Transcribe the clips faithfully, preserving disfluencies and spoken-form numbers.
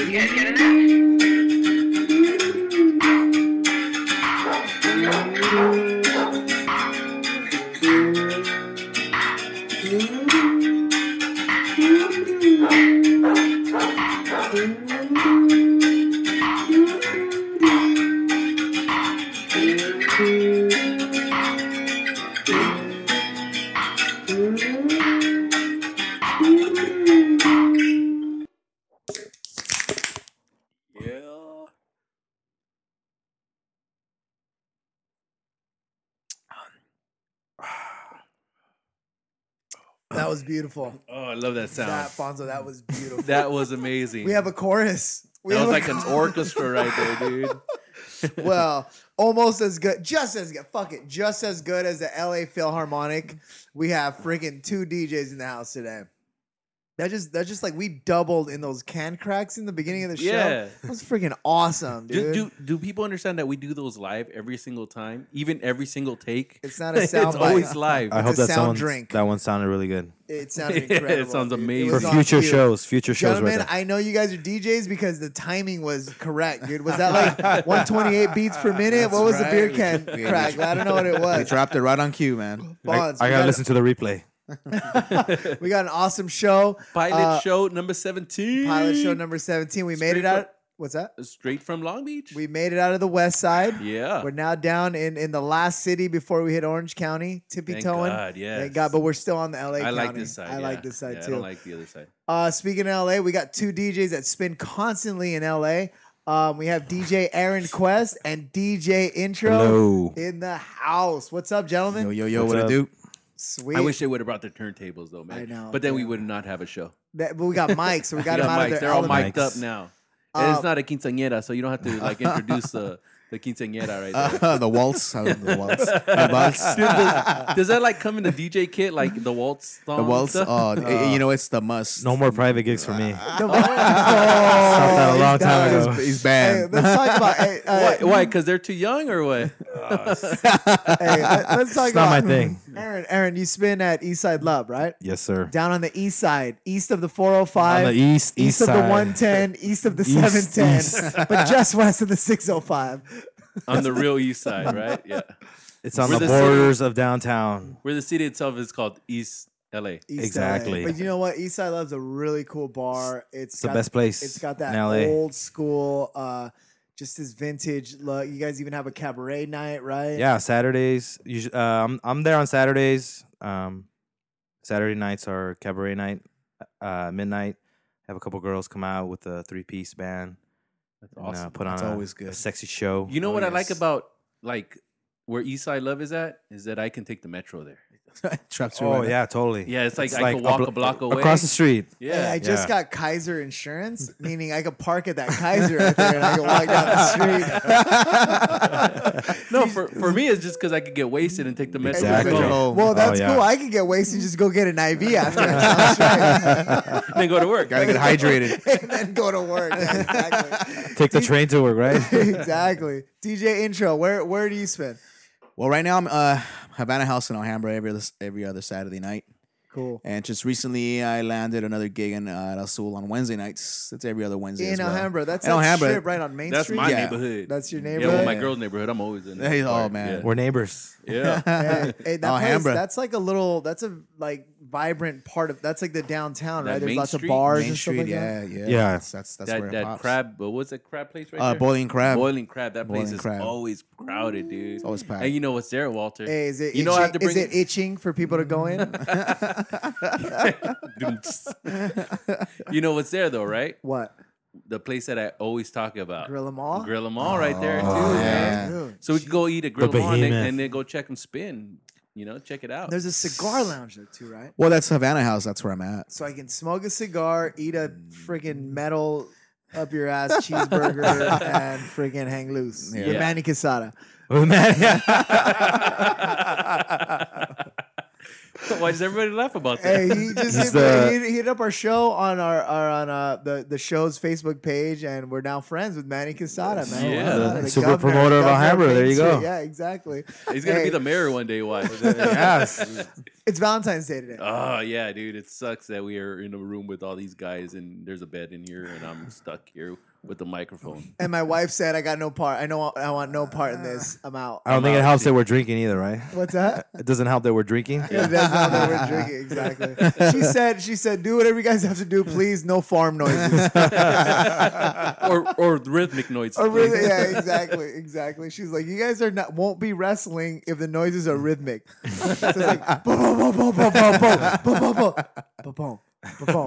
You guys get enough? That was beautiful. Oh, I love that sound. That Fonzo, that was beautiful. That was amazing. We have a chorus. We that have was a like an chorus. orchestra right there, dude. Well, almost as good, just as good. Fuck it, just as good as the L A Philharmonic. We have freaking two D Js in the house today. That just that just like we doubled in those can cracks in the beginning of the show. Yeah. That was freaking awesome, dude. Do, do do people understand that we do those live every single time, even every single take? It's not a sound It's bite. always live. I It's hope a that sound sound drink. that one sounded really good. It sounded Yeah, it incredible. sounds dude. It amazing. was For on future cue. shows, future shows Gentlemen, right there. I know you guys are D Js because the timing was correct, dude. Was that like one twenty-eight beats per minute? That's what was right. the beer can We- crack? I don't know what it They was. dropped it right on cue, man. I, Fonz, I we gotta got- listen to the replay. We got an awesome show. Pilot Uh, show number seventeen. Pilot show number seventeen. We made Straight it out. What's that? Straight from Long Beach. We made it out of the west side. yeah. We're now down in, in the last city before we hit Orange County, tippy Thank toeing. God, yes. Thank God, but we're still on the L A I County. like this side. I yeah. like this side Yeah, too. I don't like the other side. Uh, speaking of L A, we got two D Js that spin constantly in L A. Um, we have D J Aaron Quest and D J Intro Hello. in the house. What's up, gentlemen? Yo, yo, yo, What's what up? it do? Sweet. I wish they would have brought their turntables though, man. I know, But then we yeah. would not have a show. That, but we got mics, so we got We them got out mics. of their They're all element. mic'd Mics. up now. And Uh, it's not a quinceañera, so you don't have to like introduce the the quinceañera right there. Uh, the waltz. Uh, the waltz. The waltz. Dude, does, does that like come in the D J kit, like the waltz song? The waltz. stuff? Oh, uh, you know, it's the must. No more private gigs for me. The- oh, that a long he's time done. ago. He's Hey, banned. let's talk about. Hey, uh, Why? Why? Because they're too young, or what? hey, let- let's talk It's not about my thing. Aaron. Aaron, you spin at Eastside Lub, right? Yes, sir. Down on the east side, east of the four oh five, On the east, east east of the side. one ten, east of the East, seven ten, east. but just west of the six oh five. On the real east side, right? Yeah. It's on We're the the city- borders of downtown. Where the city itself is called East L A. East Exactly. L A. But you know what? Eastside Love's a really cool bar. It's, It's the got- best place It's got that in L A. old school, uh, just this vintage look. You guys even have a cabaret night, right? Yeah, Saturdays. Usually, uh, I'm I'm there on Saturdays. Um, Saturday nights are cabaret night. Uh, midnight, have a couple girls come out with a three piece band. That's And, uh, awesome. put on That's a, always good. a sexy show. You know Oh, what I like yes. about like where Eastside Love is at is that I can take the metro there. Trapped through Oh right yeah, totally. Yeah, it's like It's I like could walk a a, blo- block away across the street. Hey, Yeah, I just Yeah. got Kaiser Insurance, meaning I could park at that Kaiser right there and I can walk down the street. no, for for me it's just because I could get wasted and take the metro. Exactly. and go, Oh, Well, that's Oh, yeah. cool. I could get wasted and just go get an I V after. Sounds right. then go to work. Gotta get hydrated. and then go to work. Exactly. Take the train to work, right? exactly. D J Intro, where where do you spin? Well, right now I'm uh Havana House in Alhambra every other, every other Saturday night. Cool. And just recently, I landed another gig in uh, El Azul on Wednesday nights. It's every other Wednesday. In as well. Alhambra. That's In that Alhambra. strip right on Main That's Street. my Yeah. neighborhood. That's your Yeah, neighborhood. well, my girl's neighborhood. I'm always in. Hey, that oh, part. man. We're neighbors. Yeah. Hey, hey, that place, Alhambra. that's like a little. That's a like vibrant part of. That's like the downtown, That right? There's Main lots Street? of bars Main and stuff Street, like yeah, that. yeah, Yeah. That's that's, that's that where it that pops. crab, but what's that crab place right Uh, there? Boiling Crab. Boiling crab. That place Boiling is Crab. always crowded, dude. It's always packed. And you know what's there, Walter? Hey, is it? You itching, know I have to is bring it itching for people to go in? You know what's there though, right? What? The place that I always talk about. Grill 'em all. Grill 'em all right there too, Oh, man. yeah. Dude, So we could go eat at Grill 'em all and then, behemoth. and then go check them spin. You know, check it out. There's a cigar lounge there too, right? Well, that's Havana House. That's where I'm at. So I can smoke a cigar, eat a freaking metal up your ass cheeseburger, and freaking hang loose. Yeah. The Yeah. Manny Quesada. Oh, man, yeah. Why Why does everybody laugh about that? Hey, he just He's hit, the- he, he hit up our show on our, our on uh, the the show's Facebook page, and we're now friends with Manny Quesada, man. Yeah. Quesada, The super promoter of governor Alhambra. There Main you go. Street. Yeah, exactly. He's gonna Hey, be the mayor one day. Why? Yes. It's Valentine's Day today. Oh yeah, dude. It sucks that we are in a room with all these guys and there's a bed in here and I'm stuck here with the microphone. And my wife said, "I got no part. I know I want no part in this. I'm out." I don't think it out, helps dude. that we're drinking either, right? What's that? It doesn't help that we're drinking. It does not that we're drinking. Exactly. She said, "She said, do whatever you guys have to do, please. No farm noises." or or rhythmic noises. Or really, yeah, exactly, exactly. She's like, "You guys are not won't be wrestling if the noises are rhythmic." So it's like boom, boom, boom, boom, boom, boom, boom, boom, boom, boom, boom, boom, boom,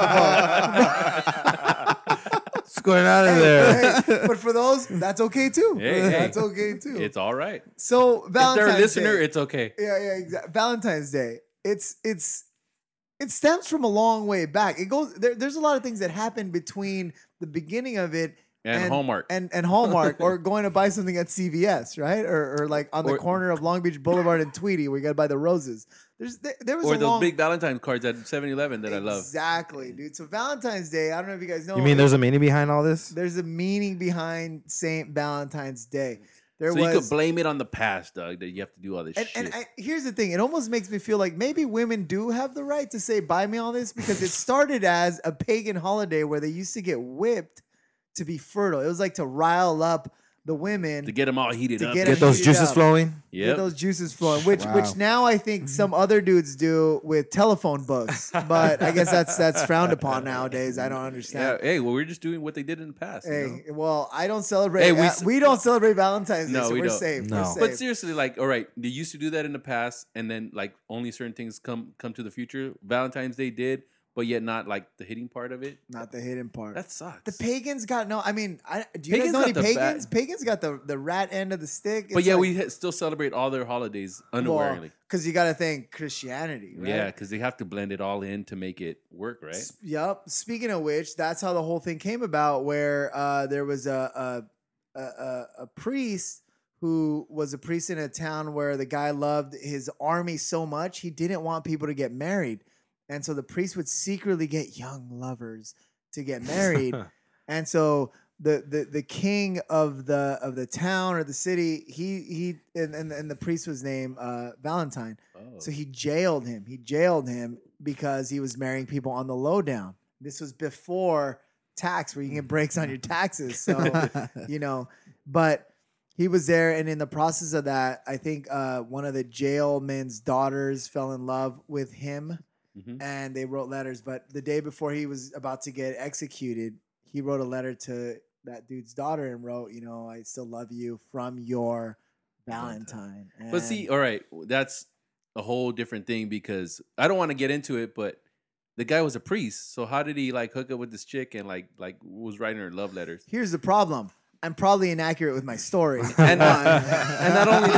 boom. What's going on in Hey, there? hey, but for those, that's okay too. Hey, hey. That's okay too. It's all right. So If Valentine's they're a listener, Day. it's okay. Yeah, yeah, exactly. Valentine's Day. It's it's it stems from a long way back. It goes there, there's a lot of things that happen between the beginning of it And Hallmark. and and Hallmark, or going to buy something at C V S, right? Or or like on the Or- corner of Long Beach Boulevard and Tweety, where you got to buy the roses. There's there, there was Or a those long, big Valentine's cards at seven eleven that I love. Exactly, dude. So Valentine's Day. I don't know if you guys know. You mean there's a meaning behind all this? there's a meaning behind Saint Valentine's Day. There So was. you could blame it on the past, Doug, that you have to do all this And, shit. and I, here's the thing: it almost makes me feel like maybe women do have the right to say "buy me all this" because it started as a pagan holiday where they used to get whipped to be fertile. It was like to rile up the women, to get them all heated To up. get Get those heated juices up. flowing. get Yep. those juices flowing. Which, Wow. which now I think some other dudes do with telephone books, but I guess that's that's frowned upon nowadays. I don't Yeah, understand. hey, well, we're just doing what they did in the past. you know? Hey, well, I don't celebrate. Hey, we, we we, s- don't celebrate Valentine's Day, No, so we we're don't. safe. No. We're safe. But seriously, like, all right, they used to do that in the past, and then like only certain things come come to the future. Valentine's Day did, but yet not like the hitting part of it. Not the hidden part. That sucks. The pagans got no. I mean, I, do you Pagans guys know any got the bad- pagans? Pagans got the, the rat end of the stick. but yeah, we ha- still celebrate all their holidays unawarely. because you got to think Christianity, right? Yeah, because they have to blend it all in to make it work, right? S- Yep. Speaking of which, that's how the whole thing came about. Where uh, there was a a, a a a priest who was a priest in a town where the guy loved his army so much he didn't want people to get married, and so the priest would secretly get young lovers to get married, and so. The, the, the king of the of the town or the city, he he and, and, and the priest was named uh, Valentine. Oh. So he jailed him. He jailed him because he was marrying people on the lowdown. This was before tax, where you can get breaks on your taxes. So, you know, but he was there, and in the process of that, I think uh, one of the jailmen's daughters fell in love with him, Mhm. and they wrote letters. But the day before he was about to get executed, he wrote a letter to that dude's daughter and wrote, you know, "I still love you from your Valentine." But see, all right, that's a whole different thing because I don't want to get into it, but the guy was a priest, so how did he like hook up with this chick and like like was writing her love letters? Here's the problem. I'm probably inaccurate with my story. And, One. and not only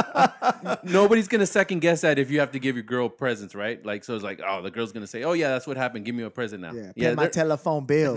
that, nobody's gonna second guess that if you have to give your girl presents, right? Like, so it's like, oh, the girl's gonna say, oh yeah, that's what happened. Give me a present now. Yeah, pay my they're- telephone bills.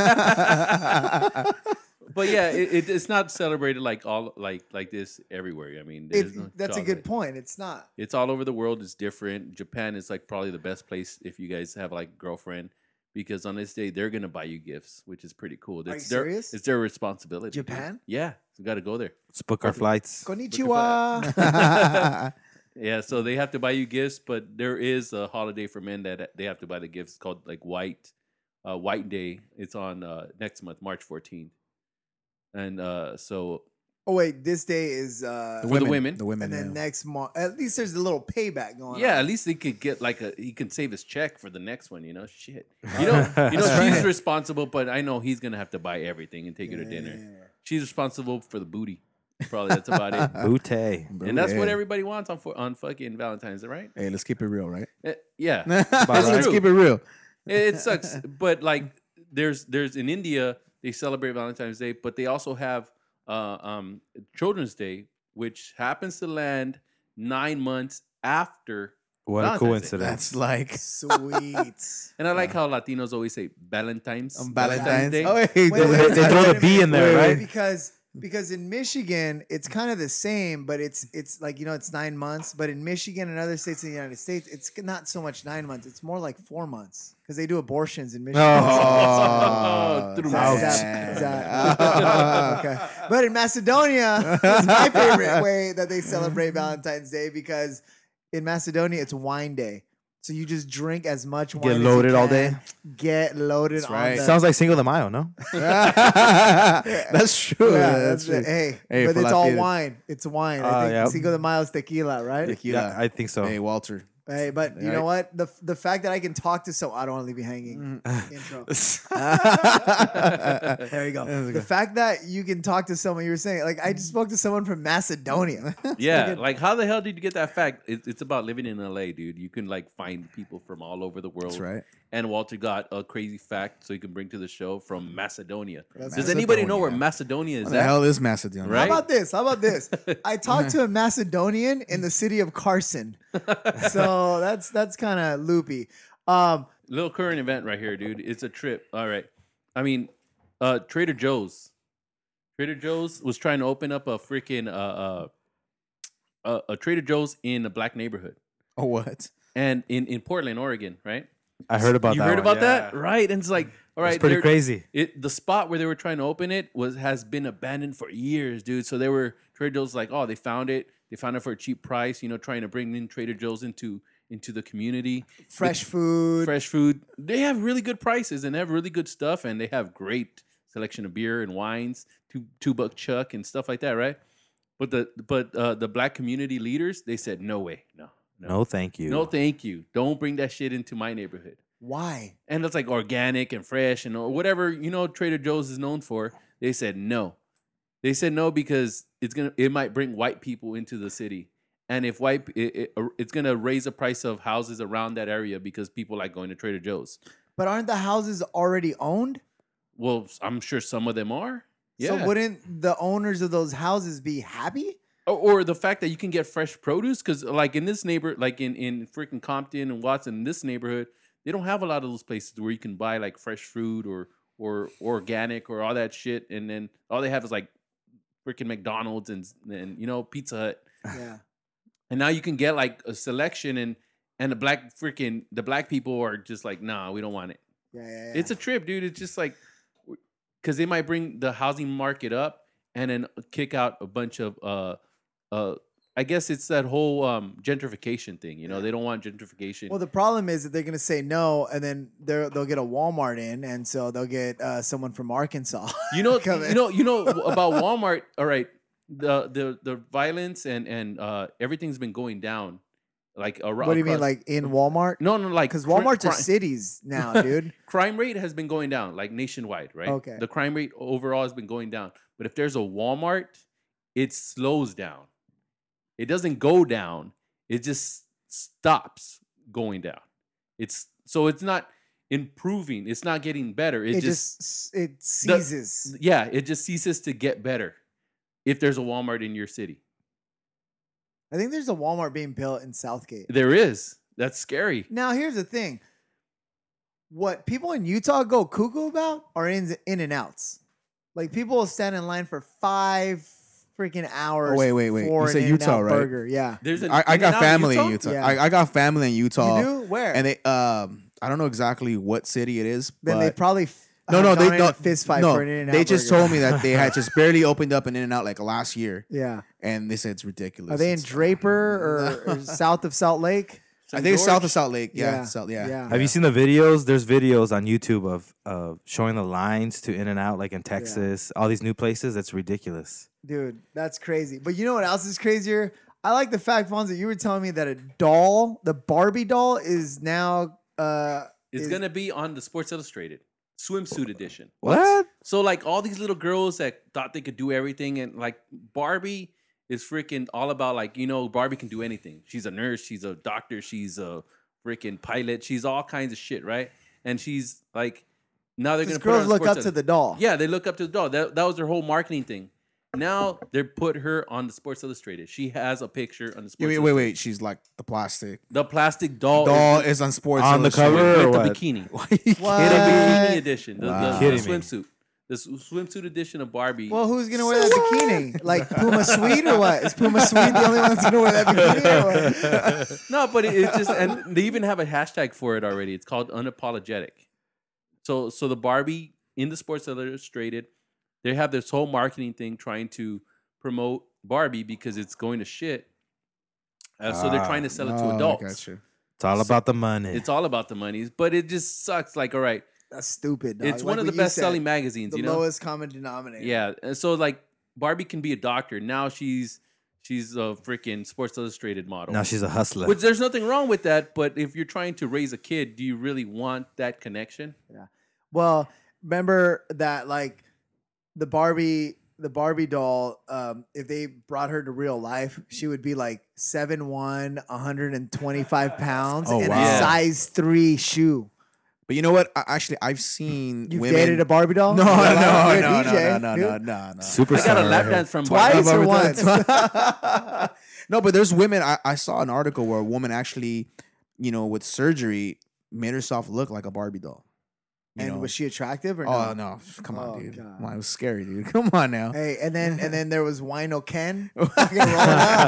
but yeah, it, it, it's not celebrated like all like like this everywhere. I mean, It- there's no that's a chocolate. good point. It's not. It's all over the world. It's different. Japan is like probably the best place if you guys have like a girlfriend because on this day they're gonna buy you gifts, which is pretty cool. It's you their, serious? It's their responsibility. dude. Japan? Yeah, you got to go there. Let's book our flights. Konnichiwa. Yeah, so they have to buy you gifts, but there is a holiday for men that they have to buy the gifts called like White uh, White Day. It's on uh, next month, March fourteenth, and uh, so Oh wait, this day is uh For the women. The women. and then yeah. next month. At least there's a little payback going yeah, on. at least he could get like a he can save his check for the next one. You know, shit. You know, you know That's she's right. responsible, but I know he's gonna have to buy everything and take her to dinner. Yeah. She's responsible for the booty. Probably that's about it. Booty. And that's what Yeah. everybody wants on on fucking Valentine's, right? Hey, let's keep it real, right? Eh, yeah. let's true. keep it real. It, it sucks, but like there's there's in India they celebrate Valentine's Day, but they also have uh, um, Children's Day, which happens to land nine months after. What a Valentine's Day. coincidence. That's like Sweet. And I like how Latinos always say Valentine's. on Valentine's. Day. Oh, wait, Wait, they- wait, they throw wait the a B minute. in there, Wait, wait, right? Because because in Michigan it's kind of the same, but it's it's like you know it's nine months. But in Michigan and other states in the United States, it's not so much nine months. It's more like four months because they do abortions in Michigan. Oh, Through Is that- is that- is that- okay. But in Macedonia, it's my favorite way that they celebrate Valentine's Day because in Macedonia it's wine day. So you just drink as much wine. Get as loaded you all can. day? Get loaded That's on right. the Sounds like Cinco de Mayo, no? That's true. Yeah, that's that's true. it. Hey, Hey, but for it's all Latino. wine. It's wine. Ah, I think yeah. Cinco de Mayo is tequila, right? Tequila. Yeah, I think so. Hey, Walter. Hey, but you Right. know what? The the fact that I can talk to so I don't want to leave you hanging. Intro. There you go. That's The fact that you can talk to someone, you were saying, like I just spoke to someone from Macedonia. Yeah, like how the hell did you get that fact? It, it's about living in L A, dude. You can like find people from all over the world. That's right. And Walter got a crazy fact so he can bring to the show from Macedonia. That's Does right. anybody know where Macedonia. Macedonia is What the at? hell is Macedonia? Right? How about this? How about this? I talked to a Macedonian in the city of Carson, so that's that's kind of loopy. Um, Little current event right here, dude. It's a trip. All right. I mean, uh, Trader Joe's. Trader Joe's was trying to open up a freaking uh, uh, uh, a Trader Joe's in a black neighborhood, Oh, what? and in, in Portland, Oregon, right? I heard about you that. heard one, about that, yeah. right? And it's like, all right, It's pretty they're- crazy. It the spot where they were trying to open it was has been abandoned for years, dude. So they were Trader Joe's like, oh, they found it. They found it for a cheap price. You know, trying to bring in Trader Joe's into into the community. fresh food. Fresh food. They have really good prices and they have really good stuff, and they have great selection of beer and wines, two two buck chuck and stuff like that, right? But the but uh, the black community leaders, they said no way, no, no, No, thank you. no, thank you. Don't bring that shit into my neighborhood. Why? And it's like organic and fresh and or whatever you know Trader Joe's is known for. They said no. They said no because it's gonna it might bring white people into the city, and if white it, it, it's gonna raise the price of houses around that area because people like going to Trader Joe's. But aren't the houses already owned? Well, I'm sure some of them are. Yeah. So wouldn't the owners of those houses be happy? or, or the fact that you can get fresh produce because like in this neighbor, like in in freaking Compton and Watson, in this neighborhood, they don't have a lot of those places where you can buy like fresh fruit or or organic or all that shit, and then all they have is like freaking McDonald's and and you know Pizza Hut, Yeah. and now you can get like a selection, and and the black freaking the black people are just like, nah, we don't want it. Yeah, yeah, yeah. It's a trip, dude. It's just like because they might bring the housing market up and then kick out a bunch of uh uh. I guess it's that whole um, gentrification thing. You know, they don't want gentrification. Well, the problem is that they're gonna say no, and then they're, they'll get a Walmart in, and so they'll get uh, someone from Arkansas. You know, come in. you know, you know about Walmart. All right, the the the violence and and uh, everything's been going down. Like ar- What do you mean, across- like in Walmart? no, no, like Because cri- Walmart's are cri- cities now, dude. crime rate has been going down, like nationwide, right? Okay. The crime rate overall has been going down, but if there's a Walmart, it slows down. It doesn't go down. It just stops going down. It's so it's not improving. It's not getting better. It, It just, just it seizes. yeah, it just ceases to get better if there's a Walmart in your city. I think there's a Walmart being built in Southgate. There is. That's scary. Now, here's the thing: what people in Utah go cuckoo about are in in and outs. Like people will stand in line for five freaking hours. Oh, wait, wait, wait. For You an said In-N-Out Utah, right? Burger, yeah. There's an I, I got In-N-Out family in Utah. Yeah. I, I got family in Utah. You do where? And they, um, I don't know exactly what city it is. then but they probably f- no, no, have they gone in a don't. fist fight no, for an In-N-Out they just burger. told me that they had just barely opened up an In-N-Out like last year, Yeah. and they said it's ridiculous. Are they in It's- Draper or, or south of Salt Lake? I think it's south of George? Salt Lake. Yeah, South, yeah. Yeah. Have you seen the videos? There's videos on YouTube of of showing the lines to In and Out, like in Texas, all these new places. That's ridiculous. Dude, that's crazy. But you know what else is crazier? I like the fact, Fonz, that you were telling me that a doll, the Barbie doll, is now uh It's is- gonna be on the Sports Illustrated swimsuit edition. What? So like all these little girls that thought they could do everything, and like Barbie is freaking all about like you know Barbie can do anything. She's a nurse, she's a doctor, she's a freaking pilot, she's all kinds of shit, right? And she's like now they're 'cause gonna put her girls on look Sports up to Illu- the doll. Yeah, they look up to the doll. That that was their whole marketing thing. Now they put her on the Sports Illustrated. She has a picture on the Sports Yeah, wait, wait, Illustrated. wait. She's like the plastic The plastic doll, doll is is on Sports On the Illustrated. cover? with or the what? bikini. What? With a bikini edition, the, Wow. the, the Kidding me. swimsuit. the s- swimsuit edition of Barbie. Well, who's gonna wear that bikini? Like Puma Sweet or what? Is Puma Sweet the only one that's gonna wear that bikini or what? No, but it, it's just, and they even have a hashtag for it already. It's called unapologetic. So, so the Barbie in the Sports Illustrated, they have this whole marketing thing trying to promote Barbie because it's going to shit. Uh, so they're trying to sell it to Oh, I adults. gotcha. It's all about the money. It's all about the money, but it just sucks. Like, all right, That's stupid. Dog. it's Like one of the what you best said, selling magazines. The You know, lowest common denominator. yeah. And so like Barbie can be a doctor. Now she's she's a freaking Sports Illustrated model. now she's a hustler. Which there's nothing wrong with that, but if you're trying to raise a kid, do you really want that connection? Well, remember that like the Barbie, the Barbie doll. Um, if they brought her to real life, she would be like seven one, one hundred twenty-five pounds, Oh, and wow. a size three shoe. But you know what? I, actually, I've seen You've women. dated a Barbie doll? no, You're no, like, no, you're a no, D J, no, no, dude. no, no, no. Super I got a star lap right dance from Twice Barbie. or once? No, but there's women. I, I saw an article where a woman actually, you know, with surgery, made herself look like a Barbie doll. You And know? was she attractive or no? Oh no! Come on, Oh, dude. God. Come on, it was scary, dude. Come on now. Hey, and then and then there was Wino Ken. Fucking rolling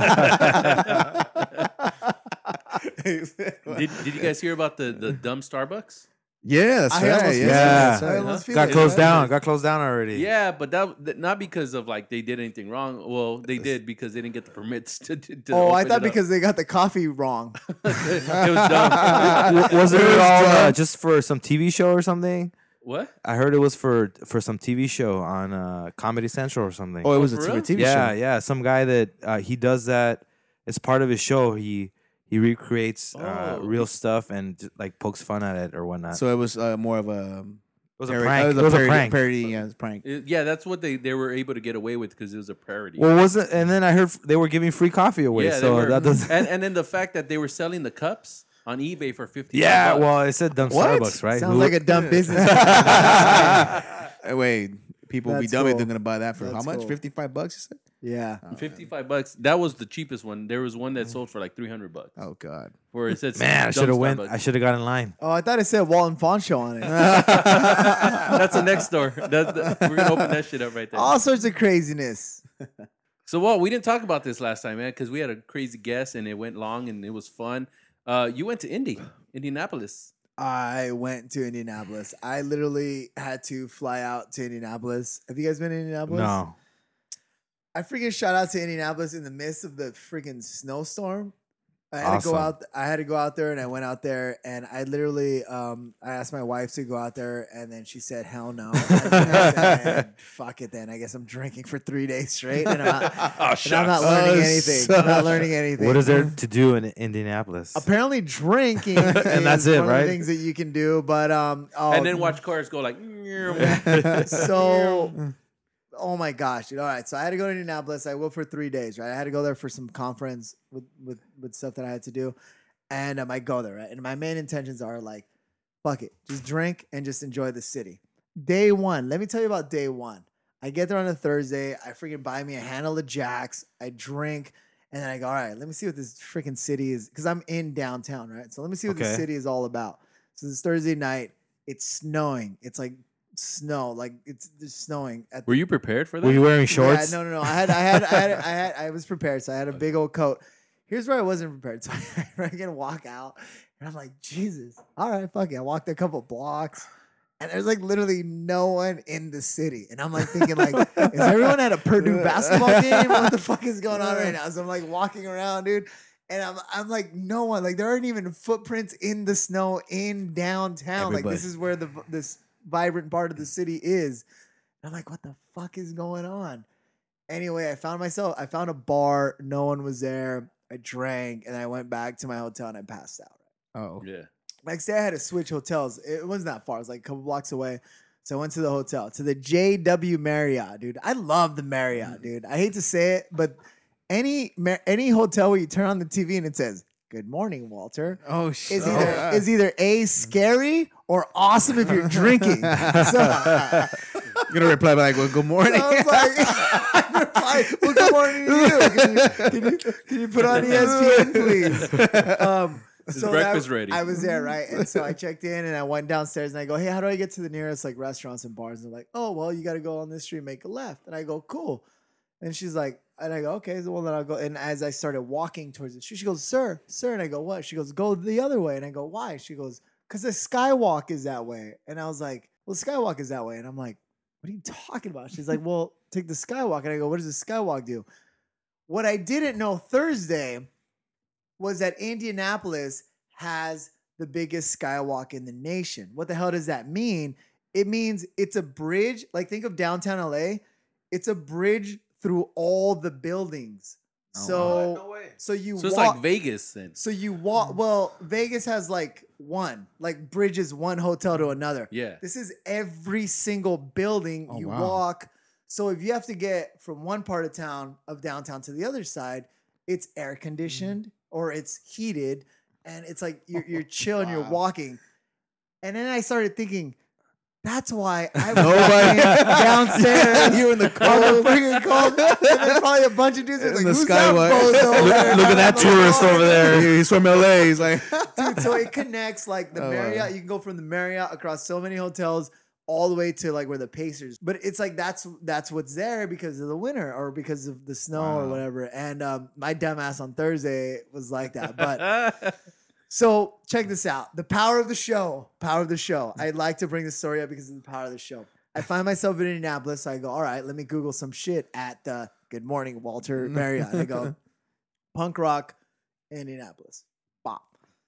out. Did, did you guys hear about the, the dumb Starbucks? Yeah, that's I right. almost Yeah, feel Yeah. that's I right. almost feel got it. closed down. Got closed down already. Yeah, but that, that not because of like they did anything wrong. Well, they did because they didn't get the permits to. to, to Oh, I open thought it up. because they got the coffee wrong. it was dumb. W- was it It was all uh, dumb. just for some T V show or something? What? I heard it was for for some T V show on uh, Comedy Central or something. Oh, it was for a real? T V yeah, show. yeah. Some guy that uh, he does that. It's part of his show. He he recreates uh, Oh. real stuff and j- like pokes fun at it or whatnot. So it was uh, more of a. it was a parody- prank. It It was a parody, prank. Parody, yeah, it's a prank. It- yeah, that's what they, they were able to get away with because it was a parody. Well, wasn't and then I heard f- they were giving free coffee away. yeah, they so were. that does. and and then the fact that they were selling the cups on eBay for fifty. Yeah, bucks. well, it said dumb What? Starbucks, right? Sounds Who- like a dumb business. Hey, wait, people will be That's dumb if cool. they're gonna buy that for That's how much? cool. Fifty-five bucks, you said? Yeah. fifty-five bucks. That was the cheapest one. There was one that sold for like three hundred bucks. Oh God. Where it said Man, I dumb should have went. Starbucks. I should have got in line. Oh, I thought it said Walton Fawn on it. That's the next door. That's the, we're gonna open that shit up right there. All sorts of craziness. So, well, we didn't talk about this last time, man, because we had a crazy guest and it went long and it was fun. Uh, you went to Indy, Indianapolis. I went to Indianapolis. I literally had to fly out to Indianapolis. Have you guys been to Indianapolis? No. I freaking shot out to Indianapolis in the midst of the freaking snowstorm. I had to go Awesome. out. I had to go out there, and I went out there, and I literally, um, I asked my wife to go out there, and then she said, "Hell no." And I said, fuck it, then. I guess I'm drinking for three days straight, and I'm not, Oh, and I'm not learning Oh, anything. I'm not learning anything. What is there to do in Indianapolis? Apparently, drinking, and that's it, one right? Of the things that you can do, but um, oh, And then watch cars go like. so oh my gosh, dude. All right, so I had to go to Indianapolis. I went for three days, right? I had to go there for some conference with with, with stuff that I had to do, and um, I go there, right? And my main intentions are like, fuck it, just drink and just enjoy the city. Day one, let me tell you about day one. I get there on a Thursday. I freaking buy me a handle of Jacks. I drink. And then I go, all right, let me see what this freaking city is. Because I'm in downtown, right? So let me see what Okay. the city is all about. So this Thursday night, it's snowing. It's like snow. Like it's, it's snowing. At Were you prepared for that? Were you wearing shorts? Yeah, no, no, no. I had, I had, I had, I had, I was prepared. So I had a big old coat. Here's where I wasn't prepared. So I freaking walk out. And I'm like, Jesus. All right, fuck it. I walked a couple blocks. And there's like literally no one in the city. And I'm like thinking like, is everyone at a Purdue basketball game? What the fuck is going on right now? So I'm like walking around, dude. And I'm I'm like, no one. Like there aren't even footprints in the snow in downtown. Like Everybody. this is where the this vibrant part of the city is. And I'm like, what the fuck is going on? Anyway, I found myself, I found a bar. No one was there. I drank and I went back to my hotel and I passed out. Oh. Yeah. Next day, I had to switch hotels. It wasn't that far. It was like a couple blocks away. So I went to the hotel, to the J W Marriott, dude. I love the Marriott, dude. I hate to say it, but any Mar- any hotel where you turn on the T V and it says, "Good morning, Walter," Oh shit. is either is either A, scary or awesome if you're drinking. So, You're gonna reply back, well, good morning. so I was like, I replied, well, good morning to you. Can you, can you, can you put on E S P N, please? Um, Is So breakfast that- ready? I was there, right? And so I checked in and I went downstairs and I go, hey, how do I get to the nearest like restaurants and bars? And they're like, oh, well, you got to go on this street, make a left. And I go, cool. And she's like, and I go, okay, so well then I'll go. And as I started walking towards the street, she goes, sir, sir. And I go, what? She goes, go the other way. And I go, why? She goes, because the skywalk is that way. And I was like, well, the skywalk is that way. And I'm like, what are you talking about? She's like, well, take the skywalk. And I go, what does the skywalk do? What I didn't know Thursday was that Indianapolis has the biggest skywalk in the nation. What the hell does that mean? It means it's a bridge. Like, think of downtown L A. It's a bridge through all the buildings. Oh, so, No way. so you so it's walk, like Vegas then. so you walk. Well, Vegas has like one, like bridges, one hotel to another. Yeah. This is every single building Oh, you wow. walk. So if you have to get from one part of town of downtown to the other side, it's air conditioned or it's heated, and it's like you're you're chill and you're Wow. walking. And then I started thinking, that's why I was Nobody- walking downstairs. You in the on the cold. freaking cold. And there's probably a bunch of dudes who's In like, the who's skywalk. that bozo over Look- there?" look at that I'm like, tourist "Oh, over there." He's from L A. He's like, Dude, so it connects like the Oh, wow. Marriott. You can go from the Marriott across so many hotels all the way to like where the Pacers. But it's like that's that's what's there because of the winter or because of the snow or Wow. whatever. And um, my dumbass on Thursday was like that. But so check this out: the power of the show. Power of the show. I'd like to bring this story up because of the power of the show. I find myself in Indianapolis. So I go, all right, let me Google some shit at the Good Morning Walter Marriott. And I go, punk rock, Indianapolis. Bop.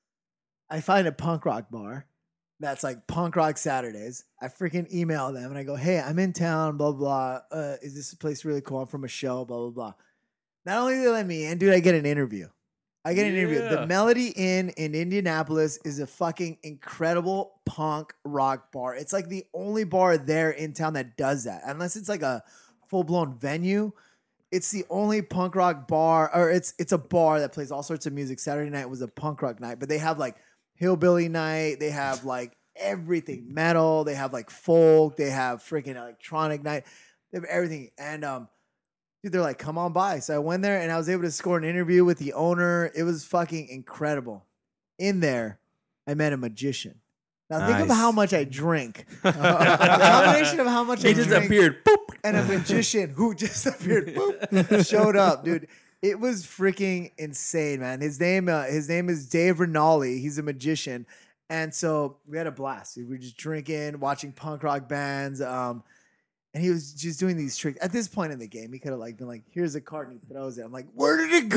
I find a punk rock bar that's like punk rock Saturdays. I freaking email them and I go, hey, I'm in town, blah, blah, blah. Uh, is this place really cool? I'm from a show, blah, blah, blah. Not only do they let me in, dude, I get an interview. I get an interview. Yeah. The Melody Inn in Indianapolis is a fucking incredible punk rock bar. It's like the only bar there in town that does that. Unless it's like a full-blown venue. It's the only punk rock bar, or it's it's a bar that plays all sorts of music. Saturday night was a punk rock night, but they have like hillbilly night. They have like everything metal. They have like folk. They have freaking electronic night. They have everything. And um, dude, they're like, come on by. So I went there and I was able to score an interview with the owner. It was fucking incredible. In there, I met a magician. Now think of Nice. how much I drink. The combination of how much I He just drink appeared. Boop. and a magician who just appeared, boop, showed up, dude. It was freaking insane, man. His name, uh, his name is Dave Rinaldi. He's a magician, and so we had a blast. We were just drinking, watching punk rock bands, um, and he was just doing these tricks. At this point in the game, he could have like been like, "Here's a card," and he throws it. I'm like, "Where did it go?"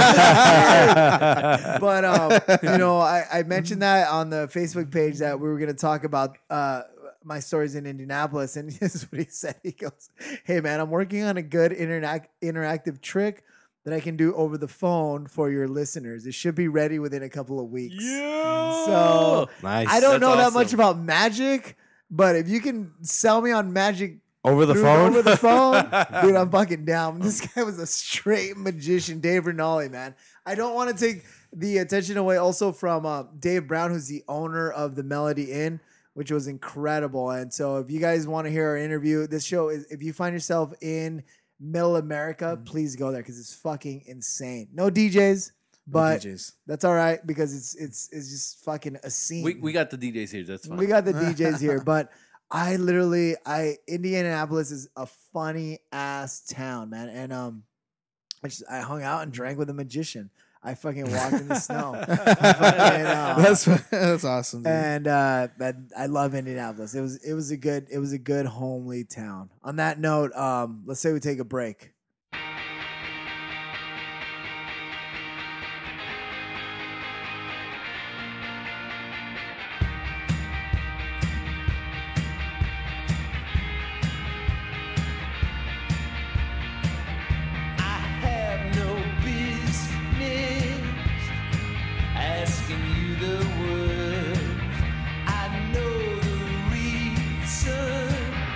But um, you know, I, I mentioned that on the Facebook page that we were going to talk about uh, my stories in Indianapolis, and this is what he said. He goes, "Hey man, I'm working on a good interac- interactive trick that I can do over the phone for your listeners. It should be ready within a couple of weeks." Yeah. So Nice. I don't That's know that much awesome. about magic, but if you can sell me on magic Over the through- phone. over the phone, dude, I'm fucking down. This guy was a straight magician, Dave Rinaldi, man. I don't want to take the attention away also from uh, Dave Brown, who's the owner of the Melody Inn, which was incredible. And so if you guys want to hear our interview, this show is, if you find yourself in Middle America, please go there because it's fucking insane. No D Js, but D Js. that's all right because it's it's it's just fucking a scene. We, we got the D Js here. That's fine. We got the D Js here, but I literally, I Indianapolis is a funny ass town, man. And um, I just I hung out and drank with a magician. I fucking walked in the snow. I fucking, uh, That's that's awesome. Dude. and uh, but I love Indianapolis. It was it was a good it was a good homely town. On that note, um, let's say we take a break. I have no business asking you the words. I know the reason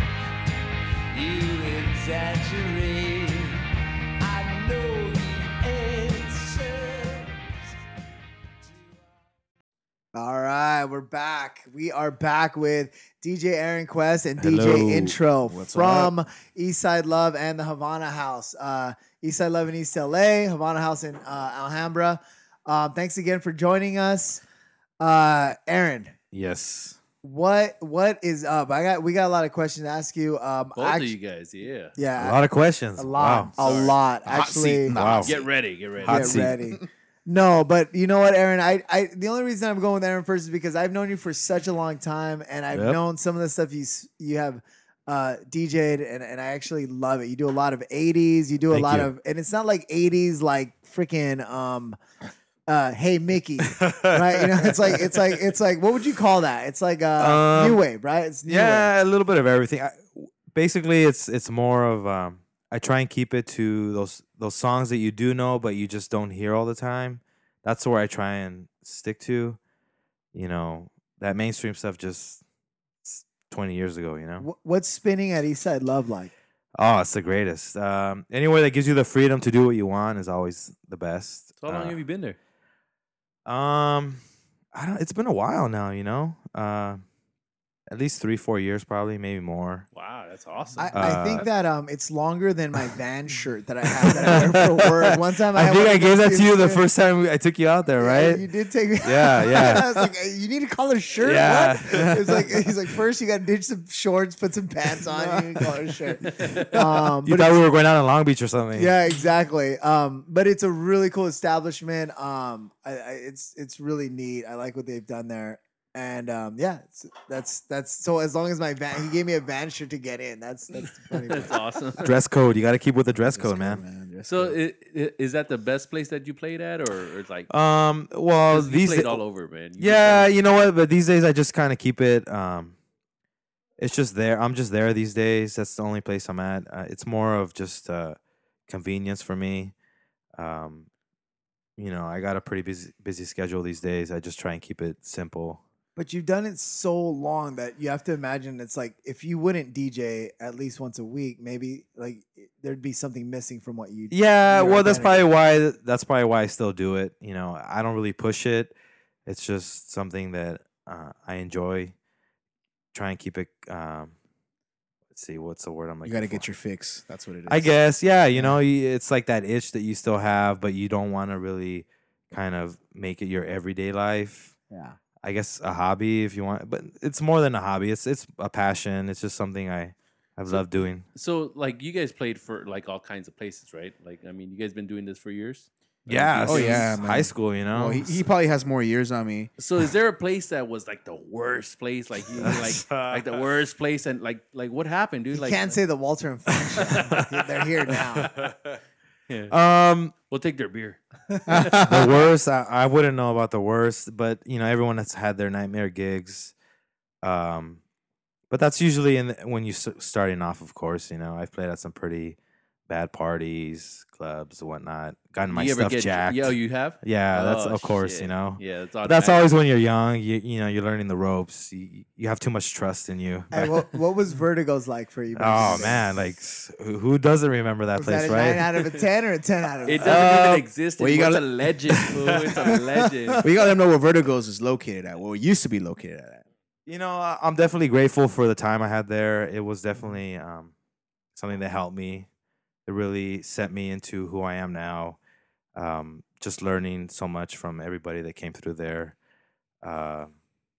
you exaggerate. I know the answers. All right, we're back. We are back with D J Aaron Quest and D J Hello. Intro What's from Eastside Love and the Havana House. Uh, Eastside Love in East L A, Havana House in uh, Alhambra. Um, thanks again for joining us, uh, Aaron. Yes. What what is up? I got we got a lot of questions to ask you. Um, Both act- of you guys, yeah. yeah, A lot of questions. a lot, Wow. a Sorry. lot. Hot seat Actually, in the Wow. hot Get seat. ready, get ready. Hot get seat. ready. No, but you know what, Aaron? I, I the only reason I'm going with Aaron first is because I've known you for such a long time, and I've Yep. known some of the stuff you s- you have uh, D J'd, and, and I actually love it. You do a lot of eighties. You do a Thank lot you. of, and it's not like eighties like freaking um, uh, Hey Mickey, right? You know, it's like it's like it's like what would you call that? It's like uh, Um, new wave, right? It's new wave. Yeah, a little bit of everything. I, basically, it's it's more of um, I try and keep it to those those songs that you do know, but you just don't hear all the time. That's where I try and stick to. You know, that mainstream stuff just it's twenty years ago. You know, Wh- What's spinning at Eastside Love like? oh, it's the greatest. Um, anywhere that gives you the freedom to do what you want is always the best. So how long Uh, have you been there? Um, I don't. It's been a while now. You know, uh, at least three, four years, probably, maybe more. Wow, that's awesome. I, I Uh, think that um, it's longer than my van shirt that I have that I wear for work. One time I, I had think one I of gave those that to you the suits, first time we- I took you out there, yeah, right? You did take me. Yeah, yeah. I was like, "Hey, you need a collar shirt. Yeah. What? It's like he's like, first you got to ditch some shorts, put some pants on, you need a collar shirt. Um, You but thought we were going out in Long Beach or something? yeah, exactly. Um, but it's a really cool establishment. Um, I, I, it's it's really neat. I like what they've done there. And um, yeah, it's, that's that's so. As long as my van, he gave me a van shirt to get in. That's that's the funny. That's part. awesome. Dress code. You got to keep with the dress Dress code, code, man. Dress So code. i- i- is that the best place that you played at, or, or it's like Um. Well, 'cause you these played da- all over, man? You yeah, played- you know what? But these days, I just kind of keep it. Um, it's just there. I'm just there these days. That's the only place I'm at. Uh, it's more of just uh, convenience for me. Um, you know, I got a pretty busy busy schedule these days. I just try and keep it simple. But you've done it so long that you have to imagine it's like if you wouldn't D J at least once a week, maybe like there'd be something missing from what you. Yeah, your well, that's identity. probably why. That's probably why I still do it. You know, I don't really push it. It's just something that uh, I enjoy. Try and keep it. Um, let's see, what's the word I'm like? you got to get your fix. That's what it is. I guess, yeah. You know, you- it's like that itch that you still have, but you don't want to really kind of make it your everyday life. Yeah. I guess a hobby if you want, but it's more than a hobby. It's it's a passion. It's just something I I've loved doing. So like you guys played for like all kinds of places, right? Like I mean, you guys been doing this for years. Like, Yeah. you- Oh, since yeah, man. high school. You know. Well, he, he probably has more years on me. So is there a place that was like the worst place, like you like like the worst place, and like like what happened, dude? You Like can't say the Walter and Frank show. They're here now. Yeah. um. We'll take their beer. the worst I, I wouldn't know about the worst, but you know everyone has had their nightmare gigs. Um, but that's usually in the, when you s- starting off. Of course, you know I've played at some pretty bad parties, clubs, whatnot. Gotten my you ever stuff get jacked. Yeah, you have. yeah, that's Oh, of course shit. you know. Yeah, that's, But that's automatic. always when you're young. You you know you're learning the ropes. You, you have too much trust in you. Hey, what, what was Vertigo's like for you? back oh in the day? man, like who who doesn't remember that was place, that a right? nine out of a ten or a ten out of a It ten? doesn't Uh, even exist. well, you It's gotta- a legend, fool. It's a legend. We got to know where Vertigo's is located at. Where it used to be located at. You know, I- I'm definitely grateful for the time I had there. It was definitely um, something that helped me. It really set me into who I am now. Um, just learning so much from everybody that came through there. Uh,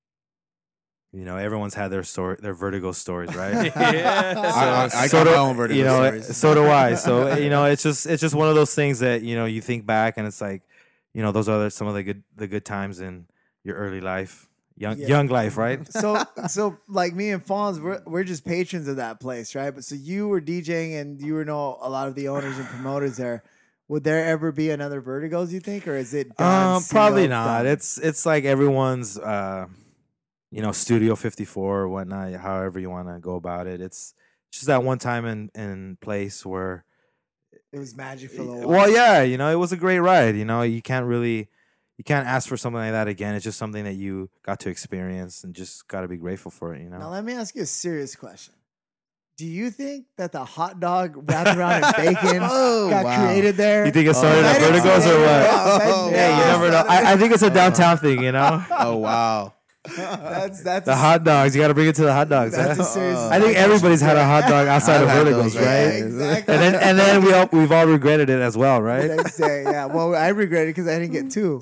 you know, everyone's had their story, their Vertigo stories, right? Yeah. I, I, I so got do- my own Vertigo you know, stories. so do I. So you know, it's just it's just one of those things that you know you think back and it's like, you know, those are the- some of the good the good times in your early life, young Yeah. young life, right? so so like me and Fonz, we're we're just patrons of that place, right? But so you were DJing and you were know a lot of the owners and promoters there. Would there ever be another Vertigos? You think, or is it? done, Um, probably sealed, not. done? It's it's like everyone's, uh, you know, Studio fifty-four or whatnot. However you want to go about it. It's just that one time in in place where, it was magic for a little while. well, yeah, you know, it was a great ride. You know, you can't really, you can't ask for something like that again. It's just something that you got to experience and just got to be grateful for it. You know. Now let me ask you a serious question. Do you think that the hot dog wrapped around in bacon Oh, got wow. created there? You think it Oh, started I at didn't Vertigo's see or it. what? Oh, Hey, you wow. never know. I, I think it's a downtown thing. You know. Oh wow. That's that's The a, hot dogs. You got to bring it to the hot dogs. That's huh? a serious. Uh, I think everybody's had a hot dog outside of I've had Verticals, those, right? yeah, exactly. And then and then we all we've all regretted it as well, The right? next day, yeah. Well, I regret it because I didn't get two.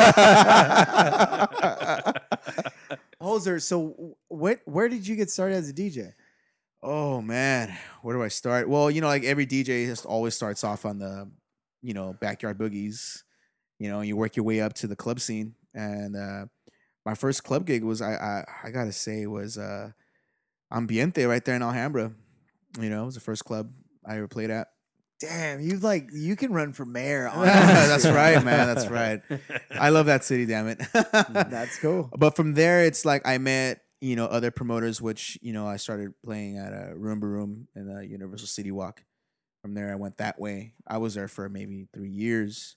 Hoser, so what? Where did you get started as a D J? Oh man, where do I start? Well, you know, like every D J just always starts off on the, you know, backyard boogies. You know, you work your way up to the club scene. And uh, my first club gig was I I, I gotta say was uh, Ambiente right there in Alhambra. You know, it was the first club I ever played at. Damn, you like you can run for mayor. That's right, man. That's right. I love that city. Damn it. That's cool. But from there, it's like I met, you know, other promoters, which, you know, I started playing at a Roomba Room in the Universal City Walk. From there, I went that way. I was there for maybe three years.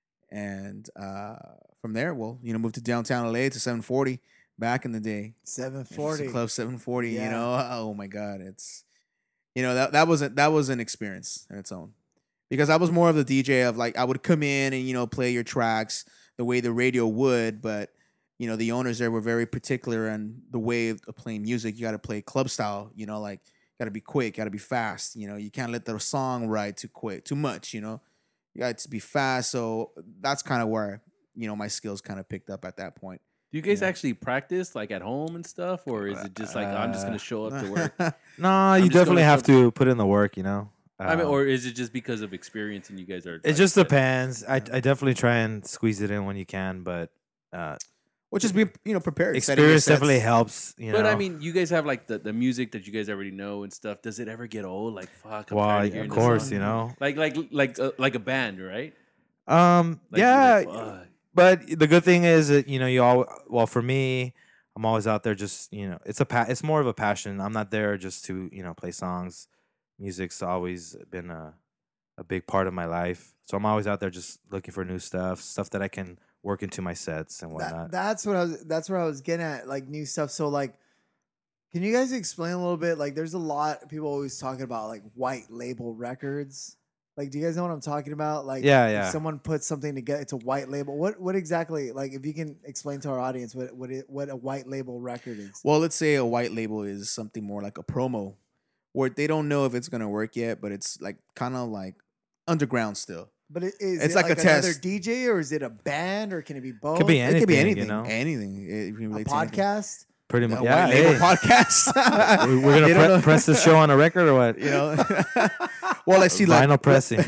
And uh, from there, well, you know, moved to downtown L A to seven forty back in the day. Seven It's a forty. Club seven forty, Yeah. you know. Oh my God. It's, you know, that, that was a, that was an experience in its own. Because I was more of the D J of like, I would come in and, you know, play your tracks the way the radio would, but you know, the owners there were very particular on the way of playing music. You got to play club style, you know, like got to be quick, got to be fast. You know, you can't let the song ride too quick, too much, you know, you got to be fast. So that's kind of where, you know, my skills kind of picked up at that point. Do you guys Yeah. actually practice like at home and stuff, or is it just like I'm just gonna show up to work? No, you just definitely gonna have show- to put in the work, you know. I mean, Um, or is it just because of experience and you guys are? it like, just set- depends. I I definitely try and squeeze it in when you can, but uh, Which is being, you know, prepared. setting your experience sets. definitely helps. You But know, I mean, you guys have like the, the music that you guys already know and stuff. Does it ever get old? Like fuck, I'm well, tired of of hearing this course, song. you know. Like like like uh, like a band, right? Um, Like, yeah, you're like, fuck. but the good thing is that you know you all. Well, for me, I'm always out there. Just you know, it's a pa- it's more of a passion. I'm not there just to you know play songs. Music's always been a a big part of my life, so I'm always out there just looking for new stuff, stuff that I can work into my sets and whatnot. That, that's what I was. That's where I was getting at, like new stuff. So like, can you guys explain a little bit? Like, there's a lot people always talking about like white label records. Like, do you guys know what I'm talking about? Like, Yeah, if yeah. someone puts something together, it's a white label. What what exactly? Like, if you can explain to our audience what what it, what a white label record is. Well, let's say a white label is something more like a promo where they don't know if it's going to work yet, but it's like kind of like underground still. But it, is It's it like like, a another test. D J or is it a band or can it be both? Could be It could be anything, anything. you know? Anything. It can a relate to anything. podcast. Pretty A much, white yeah. label hey. podcast. We- We're They gonna don't pre- know. press this show on a record or what? You know. Well, I see like Vinyl pressing.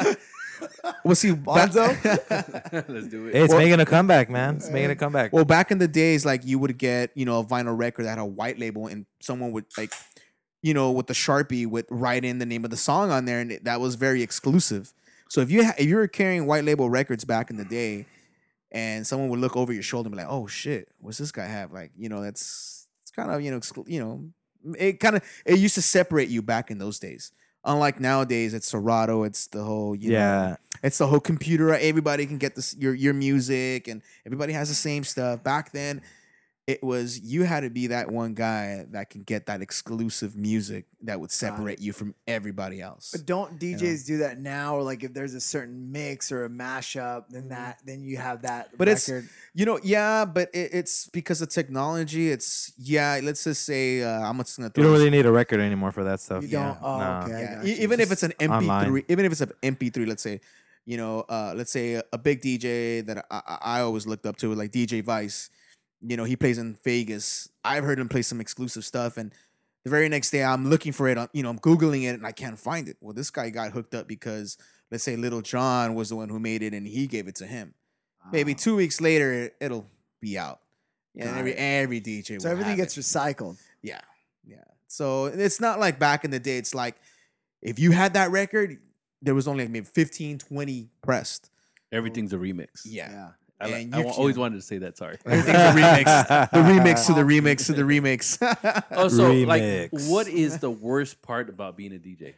We'll see. Bonzo? Let's do it. Hey, it's Well- making a comeback, man. It's making a comeback. Well, back in the days, like you would get, you know, a vinyl record that had a white label, and someone would like, you know, with the Sharpie would write in the name of the song on there, and it, that was very exclusive. So if you ha- if you were carrying white label records back in the day, and someone would look over your shoulder and be like, "Oh shit, what's this guy have?" Like, you know, that's it's kind of you know, exclu- you know, it kind of it used to separate you back in those days. Unlike nowadays, it's Serato, it's the whole you know, yeah, it's the whole computer. Everybody can get this your your music, and everybody has the same stuff. Back then, it was you had to be that one guy that can get that exclusive music that would separate you from everybody else. But don't D Js do that now? Or like if there's a certain mix or a mashup, then that then you have that But it's- record. You know, yeah, but it, it's because of technology. It's yeah. Let's just say uh, I'm just gonna. you throw don't this- really need a record anymore for that stuff. You yeah, don't. Oh, no. okay. I Yeah, got e- you. even if it's an M P three, online. even if it's an M P three, let's say, you know, uh, let's say a, a big D J that I, I I always looked up to, like D J Vice. You know, he plays in Vegas. I've heard him play some exclusive stuff, and the very next day I'm looking for it. On, you know, I'm googling it and I can't find it. Well, this guy got hooked up because let's say Little John was the one who made it, and he gave it to him. Maybe Oh. two weeks later, it, it'll be out. Yeah, and Got every it. every D J. So will everything have gets it. recycled. Yeah, yeah. So it's not like back in the day. It's like if you had that record, there was only like maybe fifteen, twenty pressed. Everything's a remix. Yeah. Yeah. I, li- And I you wa- can- always wanted to say that. Sorry. Everything's a remix. The remix to the remix to the remix. Oh, so like, Remix. what is the worst part about being a D J?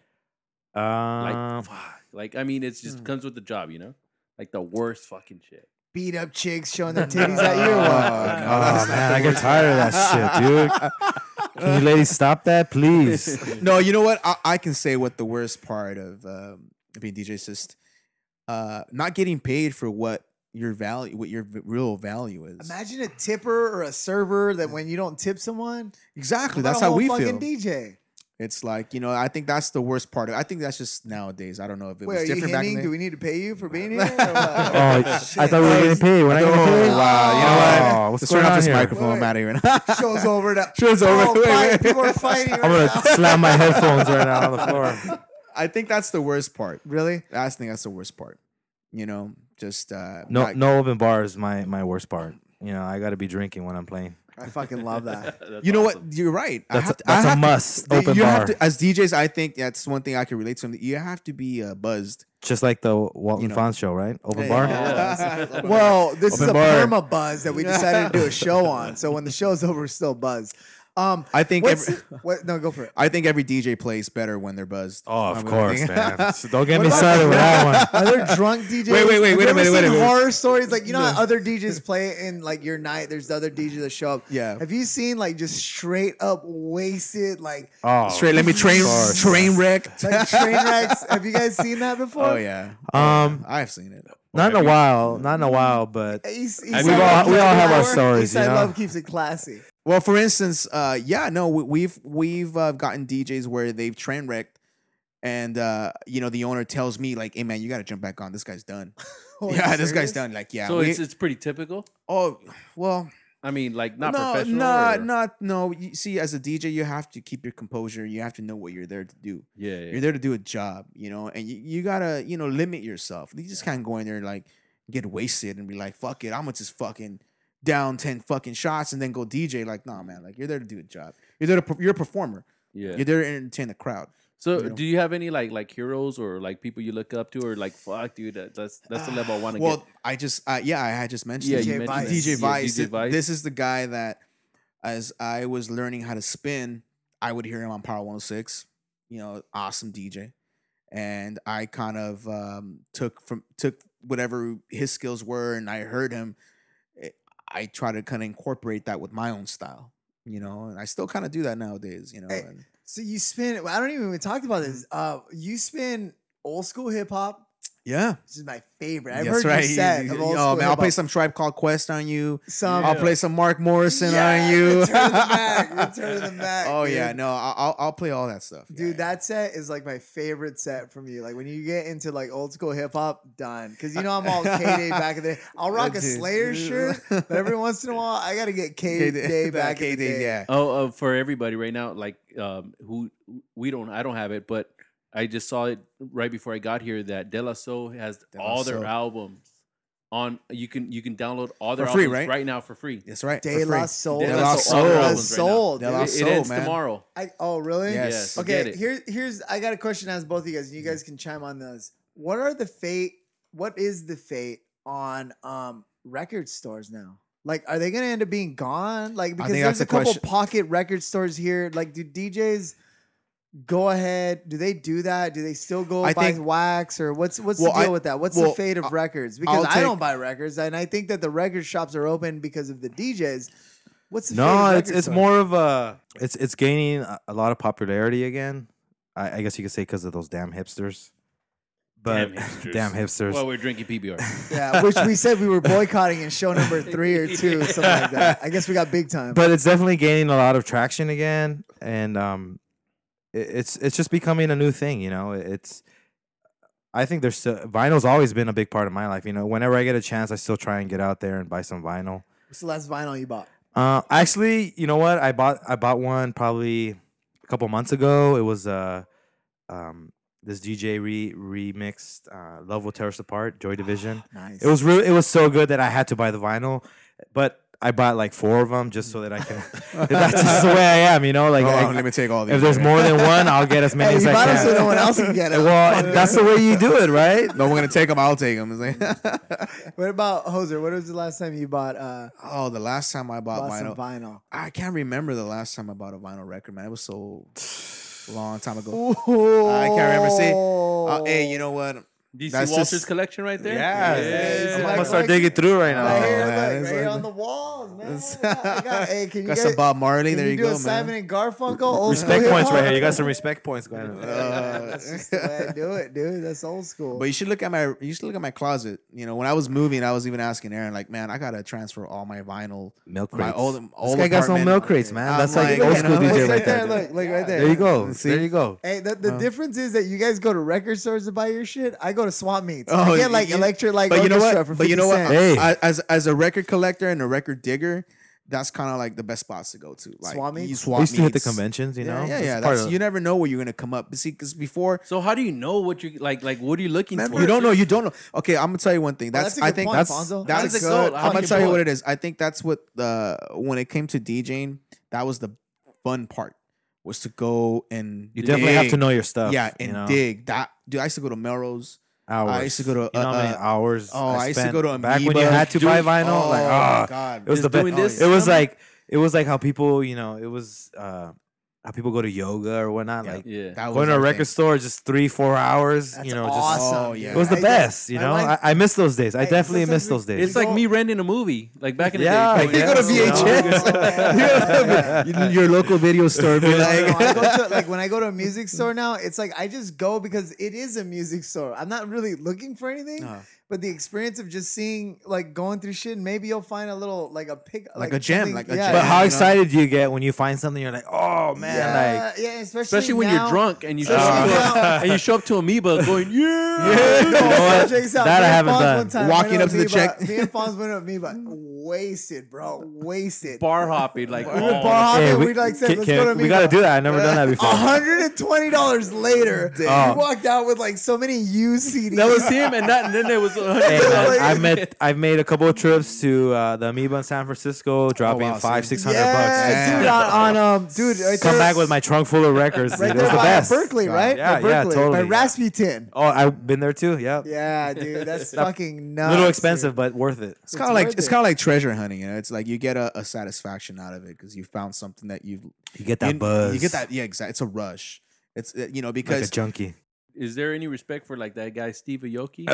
Like, Um, fuck. Like, I mean, it just Hmm. comes with the job, you know. Like the worst fucking shit. Beat up chicks showing their titties at you. Or Oh, what? God. oh that's not man, the I get worst. tired of that shit, dude. Can you ladies stop that, please? No, you know what? I, I can say what the worst part of um, being D J is just uh, not getting paid for what your value, what your v- real value is. Imagine a tipper or a server that when you don't tip someone, Exactly. what about That's a how whole we fucking feel. D J. It's like, you know, I think that's the worst part of it. I think that's just nowadays. I don't know if it Wait, was are you different back in hinting? the Do day. we need to pay you for being here? Or what? Oh, I Shit. thought we were getting paid. We're not Oh, getting paid. wow. You know what? Oh, what's Let's going turn off on this here? microphone. Wait. I'm out of here. Show's over. Now. Show's over. Oh, Wait, fight. wait. People are fighting right I'm gonna now. slam my headphones right now on the floor. I think that's the worst part. Really? I think that's the worst part. You know, just uh, No, not- no open bar is my my worst part. You know, I got to be drinking when I'm playing. I fucking love that. That's You know awesome. what? You're right. I That's have a- to, I that's a have to- must, you- open you have bar. to- as D Js, I think that's one thing I can relate to. You have to be uh, buzzed. Just like the Walton You know. Fons show, right? Open Hey, bar. yeah. Well, this is Open a bar. perma buzz that we decided to do a show on. So when the show's over, we're still buzzed. Um, I think what's every, what? No, go for it. I think every D J plays better when they're buzzed. Oh, of I mean, I course, think- man. So don't get What me about- started with that one. Are there drunk D Js? Wait, wait, wait, Have wait you a ever minute, wait a seen minute. horror stories? Like, you know No. how other D Js play in like your night. There's the other D Js that show up. Yeah. Have you seen like just straight up wasted like Oh, Straight, let me train Of course. train wreck. like train wrecks? Have you guys seen that before? Oh yeah. Um, I've seen it. not in a while. Not in a while, but East, East Have Side you- Love we all- we keeps all it have our classy. stories, East Side you know? Love keeps it classy. Well, for instance, uh, yeah, no, we, we've we've uh, gotten D Js where they've train wrecked, and uh, you know the owner tells me like, "Hey man, you got to jump back on. This guy's done. Oh, yeah, you this guy's serious? done. Like, yeah. so we- it's it's pretty typical. oh well, I mean, like not no, professional. not or- not no. You see, as a D J, you have to keep your composure. You have to know what you're there to do. Yeah, yeah. You're there to do a job, you know, and you, you gotta, you know, limit yourself. You just can't go in there and like get wasted and be like, fuck it, I'm gonna just fucking down ten fucking shots and then go D J. Like, nah, man, like you're there to do a job. You're there to, per- you're a performer. yeah. You're there to entertain the crowd. So, you know. do you have any like like heroes or like people you look up to, or like fuck, dude, that, that's that's the level I want to Well, get? I just, uh, yeah, I had just mentioned Yeah, it. you D J mentioned Vice. that. D J Yeah, Vice. D J Th- Vice. This is the guy that, as I was learning how to spin, I would hear him on Power one oh six. You know, awesome D J, and I kind of um, took from took whatever his skills were, and I heard him. eh, I try to kind of incorporate that with my own style. You know, and I still kind of do that nowadays. You know, Hey, and- So you spin. I don't even we talked about this. Uh, you spin old school hip hop. yeah. This is my favorite. I've That's heard right. you set You- of you- old oh school man, I'll play hip-hop. some Tribe Called Quest on you. Some. I'll play some Mark Morrison Yeah, on you. Return of the Mac. Return of the Mac. oh yeah, dude. no, I'll I'll- I'll play all that stuff, Dude, Yeah. that set is like my favorite set from you. Like when you get into like old school hip hop, done. Because you know I'm all K Day back in the day. I'll rock a Dude. Slayer shirt, but every once in a while I gotta get K Day back in the K-Day, day. yeah. Oh, uh, for everybody right now, like um, who we don't, I don't have it, but I just saw it right before I got here that De La Soul has De La all their Soul. albums on. You can you can download all their For free, albums right? now for free. That's right. De for La free. Soul. De La De La Soul. Soul. albums right now. Soul, De La dude. It, it Soul, ends man. tomorrow. I, oh really? Yes. Yes. Okay. Get it. Here, here's. I got a question to ask both of you guys, and you guys can chime on this. What are the fate? What is the fate on um record stores now? Like, are they gonna end up being gone? Like, because think there's that's a the couple question. pocket record stores here. Like, do D Js go ahead? Do they do that? Do they still go I buy think- wax or what's what's Well, the deal I- with that? What's well, the fate of I- records? Because I'll I take- don't buy records, and I think that the record shops are open because of the D Js. What's the fate no, of it's record it's stores? more of a it's it's gaining a, a lot of popularity again. I, I guess you could say because of those damn hipsters. But Damn hipsters. damn hipsters. Well, we're drinking P B R. Yeah, which we said we were boycotting in show number three or two, something like that. I guess we got big time. but it's definitely gaining a lot of traction again, and um, it, it's it's just becoming a new thing. You know, it's. I think there's still, vinyl's always been a big part of my life. You know, whenever I get a chance, I still try and get out there and buy some vinyl. What's the last vinyl you bought? Uh, actually, you know what? I bought I bought one probably a couple months ago. It was uh, um, this D J re remixed uh, "Love Will Tear Us Apart" Joy Division. Nice. It was really it was so good that I had to buy the vinyl, but I bought like four of them just so that I can. That's just the way I am, you know. Like, Hold I- on, let me take all these. if there's more than one, I'll get as many Hey, as you I bought them so no can. one else can get it. Well, that's the way you do it, right? no, we're gonna take them. I'll take them. What about Hoser? What was the last time you bought uh oh, the last time I bought, bought some vinyl, vinyl? I can't remember the last time I bought a vinyl record, man. It was so long time ago. Ooh. I can't remember. See, uh, hey, you know what? Do you see That's Walter's just- collection right there? Yeah, Yeah, I'm like- gonna start like- digging through right now. Right here, man, look, it's right here like- on the walls, man. I got, I got- hey, can you Got guys, some Bob Marley. can There you, you do go, a Simon man. and Garfunkel? Old Respect school points right hip-hop? here. You got some respect points going on. Uh, That's just the way I do it, dude. That's old school. But you should look at my you should look at my closet. You know, when I was moving, I was even asking Aaron, like, man, I gotta transfer all my vinyl. Milk My crates. old, this old guy got some apartment. milk crates, man. I'm That's like, like, old you school know, D J it's right right there. there, look, look right there. There you go. See? There you go. Hey, the, the Uh. difference is that you guys go to record stores to buy your shit. I go to swap meets. Oh, I get like you- electric like But you know orchestra what? for But you know fifty what? cents. Hey. I- as as a record collector and a record digger, that's kind of like the best spots to go to. Like Swap meets? you I swap used to hit the meets. conventions, you know. Yeah, yeah, It's yeah. part That's, of- you never know where you're gonna come up. But see, because before So how do you know what you like? Like, what are you looking for? you don't know, you don't know. Okay, I'm gonna tell you one thing. Well, That's, that's a I good think point, that's Fonzo. that's That's a good. good- I'm how gonna you tell you do what it. it is. I think that's what the when it came to DJing, that was the fun part was to go and You definitely have to dig. know your stuff. Yeah, you and know? dig that. Dude, I used to go to Melrose. Hours. I used to go to, You know how uh, many uh, hours? Oh, I, used to spent go to back when you Amoeba. had to buy vinyl. Oh, like, my ah, God. it was Just the doing best. this It was summer? like it was like how people, you know, it was uh, how people go to yoga or whatnot. Yeah. Like Yeah. That was going to a our record thing. store, just three, four hours. That's you know, awesome. Oh, yeah. just it was the I- best. You my know, wife- I, I miss those days. I Hey, definitely sometimes miss we- those days. It's like go- me renting a movie, like back in the Yeah, day. I going, You go to guess, you know? V H S. You- your local video store. Be No, no, like, I go to, like when I go to a music store now, it's like I just go because it is a music store. I'm not really looking for anything, Uh-huh. but the experience of just seeing, like, going through shit, and maybe you'll find a little, like a pick, Like a gem, something- like a yeah, gem. But yeah. how you know? excited do you get when you find something? You're like, oh man, yeah, like yeah, especially, especially when now- you're drunk and you show Especially up to now- a, and you show up to Amoeba going, yeah. Yeah. No, You know what? check this out. That Me I and haven't Fonz done. one time Walking went up to the Amoeba- check. Me and Fonz went up Amoeba, wasted, bro, wasted. Bar hopping, like, We oh, were bar hopping. Hey, we, we, like said, can- let's can- go to we Amoeba. gotta do that. I've never done that before. one hundred twenty dollars later, Oh. we walked out with like so many used C Ds. that was him, and, that, and then there was. Hey, man, Like- I've met I've made a couple of trips to uh, the Amoeba in San Francisco, dropping wow, five see? six hundred yeah, bucks. dude, on, on um, dude, right Come there- back with my trunk full of records. right dude. It there was the by best. Berkeley, right? Yeah, by yeah, Berkeley, totally. By Rasputin. Oh, I've been there too. Yep. Yeah, dude, that's That- fucking A nuts. little dude. expensive, but worth it. It's kind of like worth it's it. kind of like treasure hunting. You know, it's like you get a, a satisfaction out of it because you found something that you've You get that in- buzz. You get that, yeah, exactly. It's a rush. It's uh, you know like because a junkie. Is there any respect for like that guy Steve Aoki?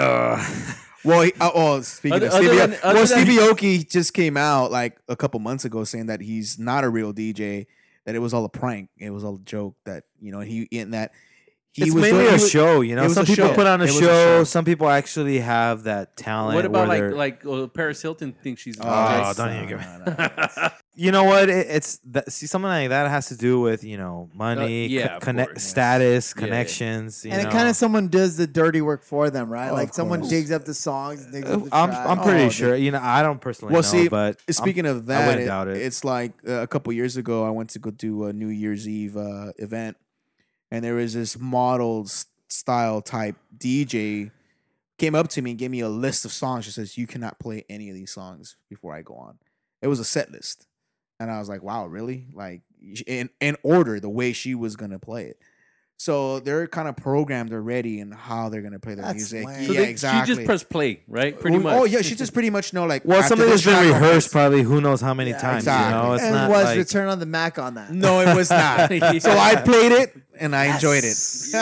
well, he, uh, oh, speaking Other- of Stevie, other than- other well, than- Stevie Aoki just came out like a couple months ago saying that he's not a real D J, that it was all a prank, it was all a joke, that you know he in that he It's was mainly doing- a he was- show, you know. it was Some a people show. put on a It was a show. show. Some people actually have that talent. What about where like they're- like uh, Paris Hilton thinks she's a Oh, D J? Oh, don't even no, give me- no, no. you know what? It, it's that, see something like that has to do with you know money, yeah, co- of connect, course. status, Yeah, yeah. connections. You And know. it kind of someone does the dirty work for them, right? Oh, like of someone course. digs up the songs, digs Uh, up the I'm track. I'm pretty Oh, sure. You know, I don't personally Well, know, see, but I'm- Speaking of I that, wouldn't it- doubt it. it's like uh, a couple years ago, I went to go do a New Year's Eve uh, event, and there was this model s- style type D J came up to me and gave me a list of songs. She says, "You cannot play any of these songs before I go on." It was a set list, and I was like, "Wow, really?" Like in in order, the way she was gonna play it. So they're kind of programmed already in how they're gonna play their That's music. lame. So yeah, they- exactly. She just pressed play, right? Pretty oh, much. Oh yeah, she just pretty much know like. well, after something this that's been track, I'll rehearsed play- probably who knows how many Yeah, times. exactly. You know, it's and not was like Return on the Mac on that. No, it was not. Yeah. So I played it and I enjoyed Yes.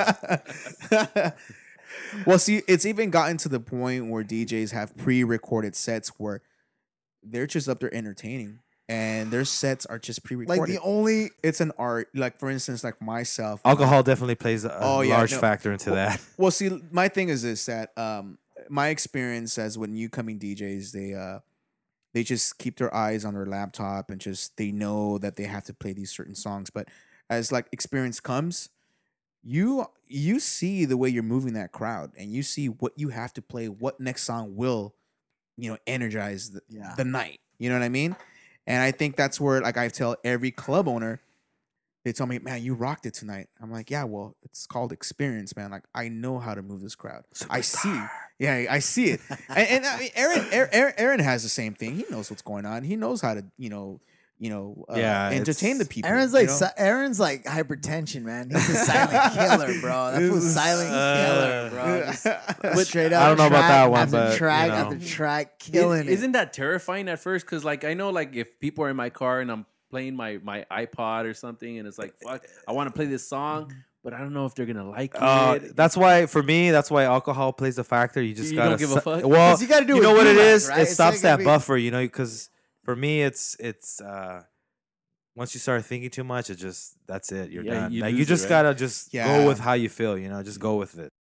it. Well, see, it's even gotten to the point where D Js have pre-recorded sets where they're just up there entertaining, and their sets are just Like pre-recorded. the only It's an art. Like for instance, like myself. alcohol definitely plays a Oh, yeah, large no. factor into that. Well, see, my thing is this: that um, my experience as when new coming D Js, they uh, they just keep their eyes on their laptop and just they know that they have to play these certain songs. But as like experience comes, you you see the way you're moving that crowd, and you see what you have to play. What next song will, you know, energize the, Yeah. the night. You know what I mean? And I think that's where, like, I tell every club owner, they tell me, "Man, you rocked it tonight." I'm like, "Yeah, well, it's called experience, man. Like, I know how to move this crowd. I see, yeah, I see it." and, and I mean, Aaron, Aaron, Aaron has the same thing. He knows what's going on. He knows how to, you know, you know, uh, Yeah, entertain the it's- people. Aaron's you like know? si- Aaron's like hypertension, man. He's a silent killer, bro. That fool's silent killer, bro. Just straight up. I don't know about track that one, after but, you track know. after track, killing it. Isn't that terrifying at first? Because like I know, like if people are in my car and I'm playing my my iPod or something, and it's like, fuck, I want to play this song, but I don't know if they're gonna like Uh, it. that's why, for me, that's why alcohol plays a factor. You just You gotta don't give a su- fuck? Well, 'Cause you gotta do you what know what you it like, is. right? It It's stops not gonna that be- buffer, you know. Because for me, it's it's uh, once you start thinking too much, it just that's it. You're Yeah, done. you like, you lose it, just right? gotta just Yeah. go with how you feel. You know, just go with it.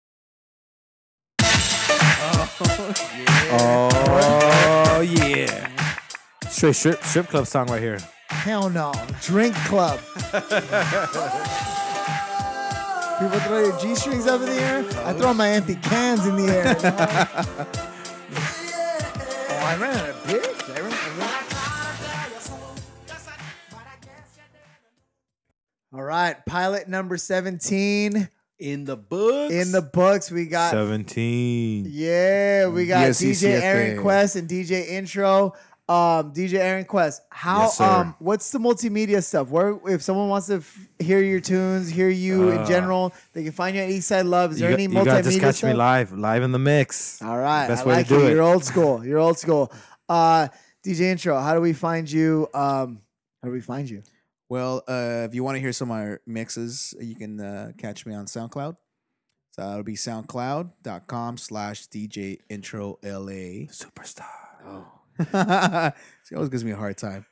Oh yeah! Straight strip strip club song right here. Hell no. Drink club. People throw your G strings up in the air. I throw my empty cans in the air. Oh, I ran out of beer. Did I run- I ran- All right, pilot number seventeen in the books. in the books. We got Seventeen. yeah, we got Yes, D J yes, Aaron yes. Quest and D J Intro. Um, D J Aaron Quest, how Yes, sir. um, what's the multimedia stuff? Where if someone wants to f- hear your tunes, hear you in Uh, general, they can find you at Eastside Love. Is You, there got, any you multimedia gotta just catch stuff? me live, live in the mix. All right, Best I way to like do it. it. You're old school. You're old school. Uh, D J Intro, how do we find you? Um, how do we find you? Well, uh, if you want to hear some of my mixes, you can uh, catch me on SoundCloud. So it'll be soundcloud.com slash DJ Intro LA. Superstar. She always gives me a hard time.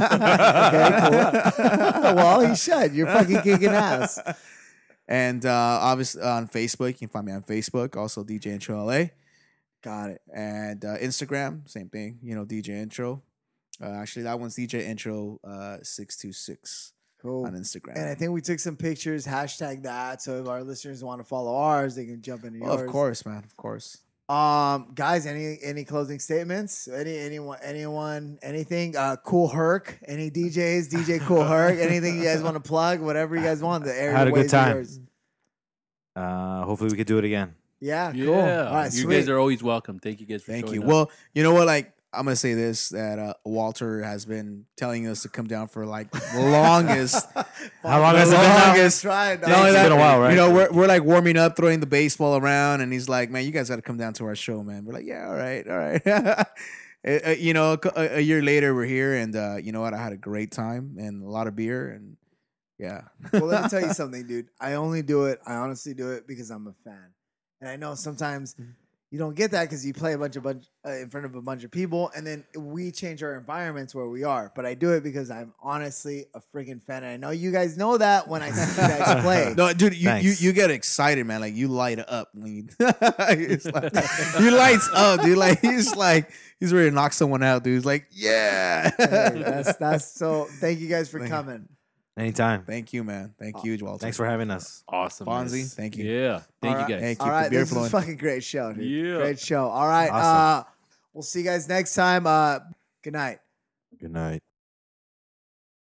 Well, he should. You're fucking kicking ass. And uh, obviously on Facebook, you can find me on Facebook, also D J Intro L A. Got it. And uh, Instagram, same thing, you know, D J Intro. Uh, actually, that one's D J Intro uh, six two six Cool. on Instagram. And I think we took some pictures, hashtag that. So if our listeners want to follow ours, they can jump into Well, yours. of course, man, of course. Um, guys, any any closing statements? Any anyone anyone anything? Uh, Cool Herc. Any D Js? D J Cool Herc. Anything you guys want to plug? Whatever you guys want. The area Had a good ways are time. yours. Uh, hopefully we could do it again. Yeah, Yeah, cool. All right, you sweet. guys are always welcome. Thank you guys for Thank showing you. up. Well, you know what? Like, I'm gonna say this that uh, Walter has been telling us to come down for like the longest. How long The has it been now? longest- Tried, Not only It's that, been a while, right? You know, we're we're like warming up, throwing the baseball around, and he's like, "Man, you guys got to come down to our show, man." We're like, "Yeah, all right, all right." Uh, uh, you know, a, cou- a, a year later, we're here, and uh, you know what? I had a great time and a lot of beer, and yeah. Well, let me tell you something, dude. I only do it. I honestly do it because I'm a fan, and I know sometimes you don't get that because you play a bunch of bunch uh, in front of a bunch of people, and then we change our environments where we are. But I do it because I'm honestly a freaking fan, and I know you guys know that when I see you guys play. No, dude, you, you Thanks. you get excited, man. Like you light up when you, it's like, you lights up, dude. Like he's like he's ready to knock someone out, dude. He's like, yeah. Hey, that's that's so. Thank you guys for Thank you. coming. Anytime. Thank you, man. Thank you, Walter. Thanks for having us. awesome, Fonzie, guys. thank you. Yeah, thank All right. you guys. Thank you. All Keep right, the beer this is a flowing. fucking great show, dude. Yeah. Great show. All right, Awesome. uh, we'll see you guys next time. Uh, good night. Good night.